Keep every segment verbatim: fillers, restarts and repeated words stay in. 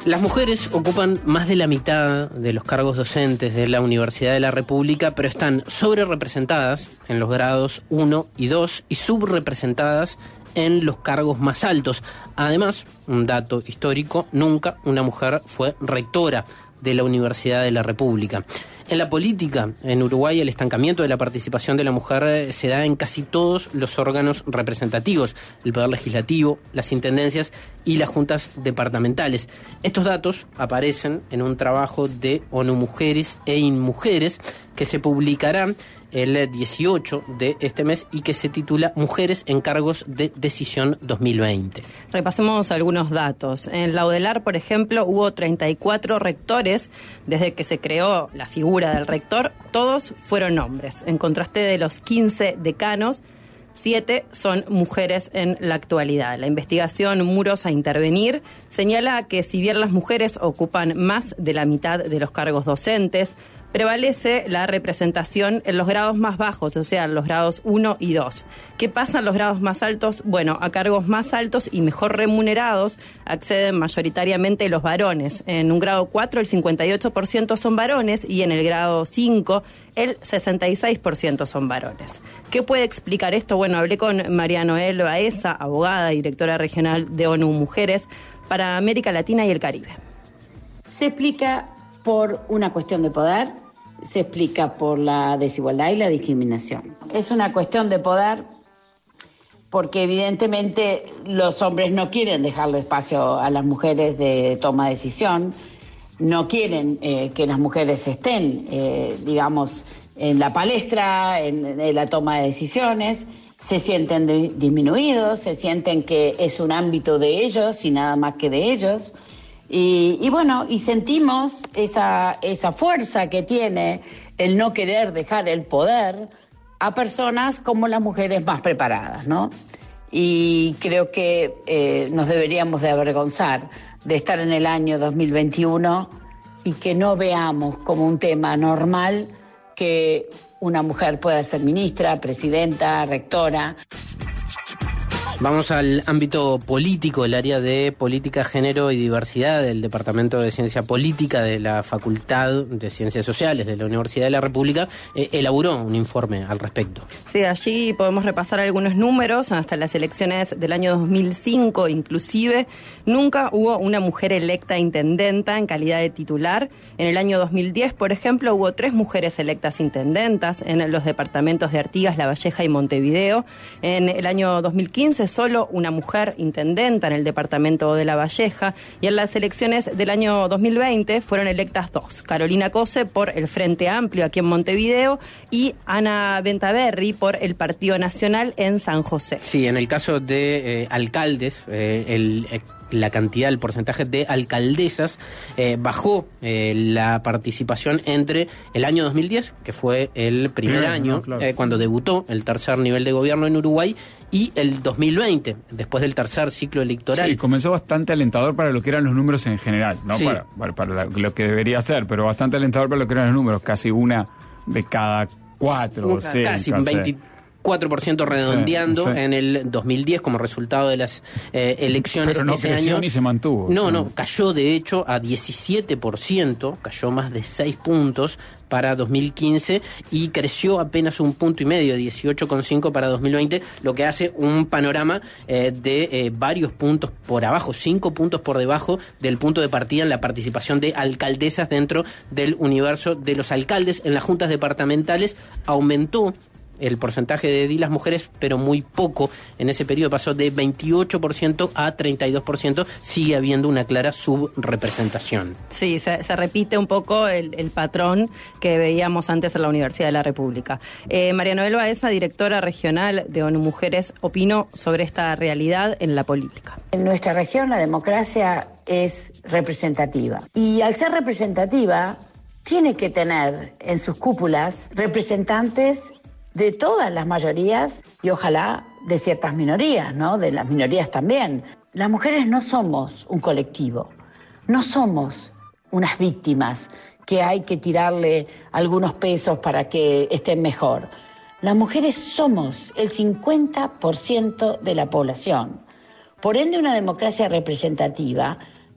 Las mujeres ocupan más de la mitad de los cargos docentes de la Universidad de la República, pero están sobrerepresentadas en los grados uno y dos y subrepresentadas en los cargos más altos. Además, un dato histórico, nunca una mujer fue rectora de la Universidad de la República. En la política, en Uruguay, el estancamiento de la participación de la mujer se da en casi todos los órganos representativos, el Poder Legislativo, las intendencias y las juntas departamentales. Estos datos aparecen en un trabajo de ONU Mujeres e Inmujeres que se publicará el dieciocho de este mes y que se titula Mujeres en Cargos de Decisión dos mil veinte. Repasemos algunos datos. En la UDELAR, por ejemplo, hubo treinta y cuatro rectores desde que se creó la figura del rector. Todos fueron hombres. En contraste de los quince decanos, siete son mujeres en la actualidad. La investigación Muros a Intervenir señala que si bien las mujeres ocupan más de la mitad de los cargos docentes, prevalece la representación en los grados más bajos, o sea, en los grados uno y dos. ¿Qué pasa en los grados más altos? Bueno, a cargos más altos y mejor remunerados acceden mayoritariamente los varones. En un grado cuatro el cincuenta y ocho por ciento son varones y en el grado cinco el sesenta y seis por ciento son varones. ¿Qué puede explicar esto? Bueno, hablé con María Noel Baeza, abogada y directora regional de ONU Mujeres para América Latina y el Caribe. Se explica por una cuestión de poder, se explica por la desigualdad y la discriminación. Es una cuestión de poder porque evidentemente los hombres no quieren dejarle espacio a las mujeres de toma de decisión, no quieren eh, que las mujeres estén, eh, digamos, en la palestra, en, en la toma de decisiones, se sienten de, disminuidos, se sienten que es un ámbito de ellos y nada más que de ellos. Y, y bueno, y sentimos esa, esa fuerza que tiene el no querer dejar el poder a personas como las mujeres más preparadas, ¿no? Y creo que eh, nos deberíamos de avergonzar de estar en el año dos mil veintiuno y que no veamos como un tema normal que una mujer pueda ser ministra, presidenta, rectora. Vamos al ámbito político, el área de Política, Género y Diversidad del Departamento de Ciencia Política de la Facultad de Ciencias Sociales de la Universidad de la República, eh, elaboró un informe al respecto. Sí, allí podemos repasar algunos números. Hasta las elecciones del año dos mil cinco, inclusive, nunca hubo una mujer electa intendenta en calidad de titular. En el año dos mil diez, por ejemplo, hubo tres mujeres electas intendentas en los departamentos de Artigas, La Valleja y Montevideo. En el año dos mil quince, solo una mujer intendenta en el departamento de La Valleja, y en las elecciones del año dos mil veinte fueron electas dos, Carolina Cose por el Frente Amplio aquí en Montevideo y Ana Bentaberri por el Partido Nacional en San José. Sí, en el caso de eh, alcaldes, eh, el eh, la cantidad, el porcentaje de alcaldesas eh, bajó eh, la participación entre el año dos mil diez, que fue el primer Primero, año, no, claro. eh, cuando debutó el tercer nivel de gobierno en Uruguay, y el dos mil veinte, después del tercer ciclo electoral. Sí, comenzó bastante alentador para lo que eran los números en general, no sí. para, para, para lo que debería ser, pero bastante alentador para lo que eran los números, casi una de cada cuatro, sí, casi un veinticuatro por ciento redondeando sí, sí. en el dos mil diez como resultado de las eh, elecciones. Pero no ese creció año ni se mantuvo. No, no, cayó de hecho a diecisiete por ciento, cayó más de seis puntos para dos mil quince y creció apenas un punto y medio, dieciocho coma cinco para dos mil veinte, lo que hace un panorama eh, de eh, varios puntos por abajo, cinco puntos por debajo del punto de partida en la participación de alcaldesas dentro del universo de los alcaldes. En las juntas departamentales aumentó el porcentaje de edilas mujeres, pero muy poco. En ese periodo pasó de veintiocho por ciento a treinta y dos por ciento. Sigue habiendo una clara subrepresentación. Sí, se, se repite un poco el, el patrón que veíamos antes en la Universidad de la República. Eh, María Noel Baeza, directora regional de ONU Mujeres, opinó sobre esta realidad en la política. En nuestra región la democracia es representativa. Y al ser representativa, tiene que tener en sus cúpulas representantes de todas las mayorías y ojalá de ciertas minorías, ¿no? De las minorías también. Las mujeres no somos un colectivo, no somos unas víctimas que hay que tirarle algunos pesos para que estén mejor. Las mujeres somos el cincuenta por ciento de la población. Por ende, una democracia representativa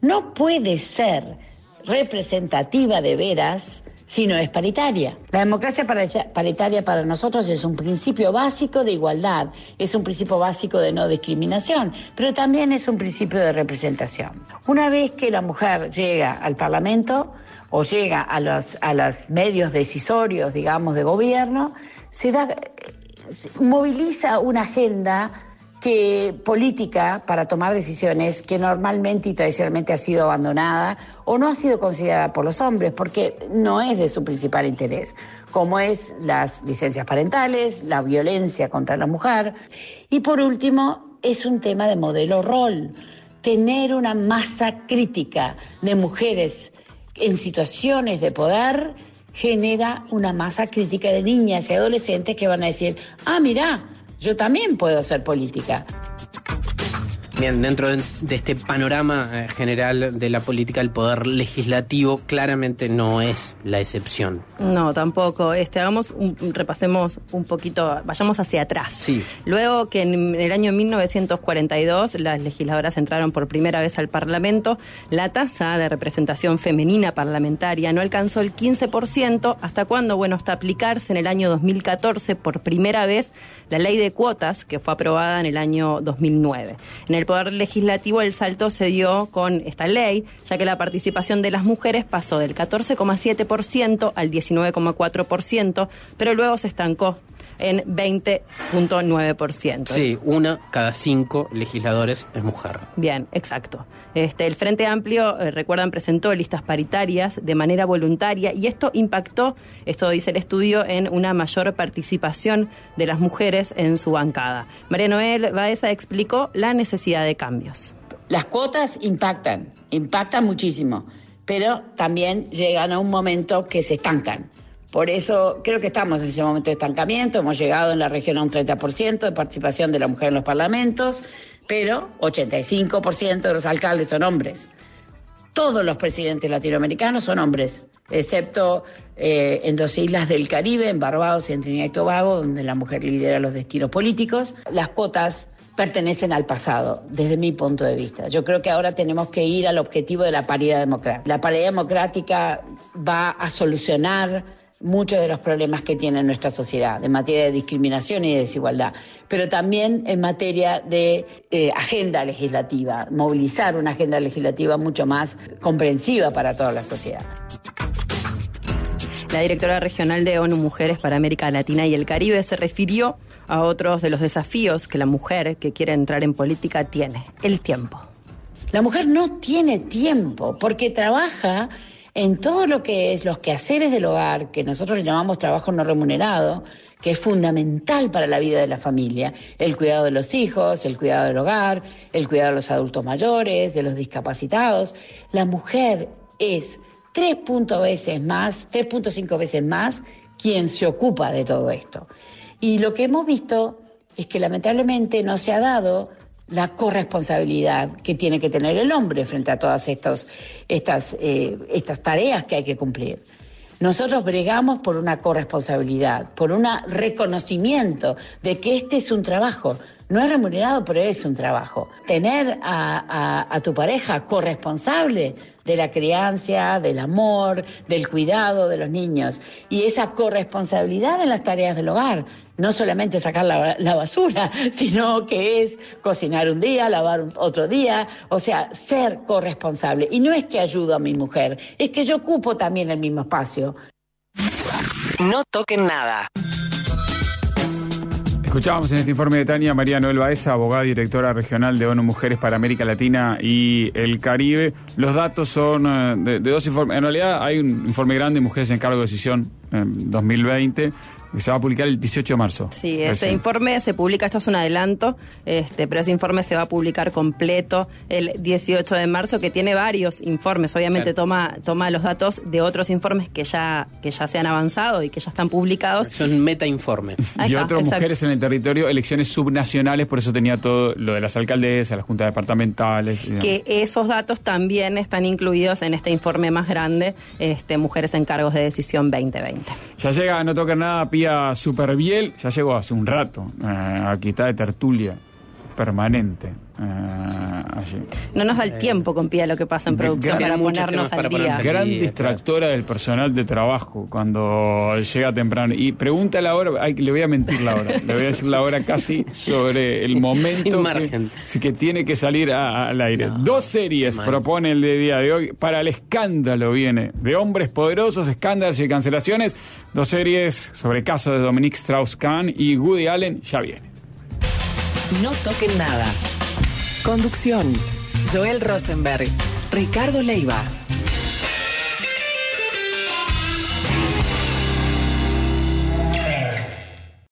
no puede ser representativa de veras si no es paritaria. La democracia paritaria para nosotros es un principio básico de igualdad, es un principio básico de no discriminación, pero también es un principio de representación. Una vez que la mujer llega al Parlamento o llega a los, a los medios decisorios, digamos, de gobierno, se da, moviliza una agenda que, política para tomar decisiones que normalmente y tradicionalmente ha sido abandonada o no ha sido considerada por los hombres porque no es de su principal interés, como es las licencias parentales, la violencia contra la mujer. Y por último, es un tema de modelo rol. Tener una masa crítica de mujeres en situaciones de poder genera una masa crítica de niñas y adolescentes que van a decir, ah, mirá, yo también puedo hacer política. Bien, dentro de, de este panorama eh, general de la política, el poder legislativo claramente no es la excepción. No, tampoco. Este, hagamos un, repasemos un poquito, vayamos hacia atrás. Sí. Luego que en el año mil novecientos cuarenta y dos las legisladoras entraron por primera vez al Parlamento, la tasa de representación femenina parlamentaria no alcanzó el quince por ciento, hasta cuando, bueno, hasta aplicarse en el año dos mil catorce por primera vez la ley de cuotas, que fue aprobada en el año dos mil nueve. En el Poder Legislativo el salto se dio con esta ley, ya que la participación de las mujeres pasó del catorce coma siete por ciento al diecinueve coma cuatro por ciento, pero luego se estancó en veinte coma nueve por ciento. Sí, una cada cinco legisladores es mujer. Bien, exacto. Este, el Frente Amplio, eh, recuerdan, presentó listas paritarias de manera voluntaria y esto impactó, esto dice el estudio, en una mayor participación de las mujeres en su bancada. María Noel Baeza explicó la necesidad de cambios. Las cuotas impactan, impactan muchísimo, pero también llegan a un momento que se estancan. Por eso creo que estamos en ese momento de estancamiento, hemos llegado en la región a un treinta por ciento de participación de la mujer en los parlamentos, pero ochenta y cinco por ciento de los alcaldes son hombres. Todos los presidentes latinoamericanos son hombres, excepto eh, en dos islas del Caribe, en Barbados y en Trinidad y Tobago, donde la mujer lidera los destinos políticos. Las cuotas pertenecen al pasado, desde mi punto de vista. Yo creo que ahora tenemos que ir al objetivo de la paridad democrática. La paridad democrática va a solucionar muchos de los problemas que tiene nuestra sociedad en materia de discriminación y de desigualdad, pero también en materia de eh, agenda legislativa, movilizar una agenda legislativa mucho más comprensiva para toda la sociedad. La directora regional de ONU Mujeres para América Latina y el Caribe se refirió a otros de los desafíos que la mujer que quiere entrar en política tiene: el tiempo. La mujer no tiene tiempo porque trabaja en todo lo que es los quehaceres del hogar, que nosotros le llamamos trabajo no remunerado, que es fundamental para la vida de la familia, el cuidado de los hijos, el cuidado del hogar, el cuidado de los adultos mayores, de los discapacitados. La mujer es tres punto veces más, tres punto cinco veces más quien se ocupa de todo esto. Y lo que hemos visto es que lamentablemente no se ha dado la corresponsabilidad que tiene que tener el hombre frente a todas estos, estas, eh, estas tareas que hay que cumplir. Nosotros bregamos por una corresponsabilidad, por un reconocimiento de que este es un trabajo. No es remunerado, pero es un trabajo. Tener a, a, a tu pareja corresponsable de la crianza, del amor, del cuidado de los niños. Y esa corresponsabilidad en las tareas del hogar. No solamente sacar la, la basura, sino que es cocinar un día, lavar otro día. O sea, ser corresponsable. Y no es que ayudo a mi mujer, es que yo ocupo también el mismo espacio. No toquen nada. Escuchábamos en este informe de Tania María Noel Baeza, abogada y directora regional de ONU Mujeres para América Latina y el Caribe. Los datos son de, de dos informes. En realidad hay un informe grande, Mujeres en Cargo de Decisión, en dos mil veinte, que se va a publicar el dieciocho de marzo. Sí, ese informe se publica, esto es un adelanto, este, pero ese informe se va a publicar completo el dieciocho de marzo, que tiene varios informes. Obviamente toma, toma los datos de otros informes que ya, que ya se han avanzado y que ya están publicados. Son metainformes. Y otros, Mujeres en el Territorio, elecciones subnacionales, por eso tenía todo lo de las alcaldesas, las juntas departamentales. Que esos datos también están incluidos en este informe más grande, este, Mujeres en Cargos de Decisión veinte veinte. Ya llega, no toca nada, Pía Superbiel, ya llegó hace un rato, eh, aquí está de tertulia. permanente eh, allí. No nos da el tiempo con Pía lo que pasa en producción Gran- para muchos ponernos temas al para día. ponerse al Gran día, distractora del personal de trabajo cuando llega temprano. Y pregunta la hora, ay, le voy a mentir la hora, le voy a decir la hora casi sobre el momento Sin que, margen. sí, que tiene que salir a- a- al aire. No, Dos series mal. propone el de día de hoy para el escándalo, viene de hombres poderosos, escándalos y cancelaciones. Dos series sobre caso de Dominique Strauss-Kahn y Woody Allen ya viene. No toquen nada. Conducción: Joel Rosenberg, Ricardo Leiva.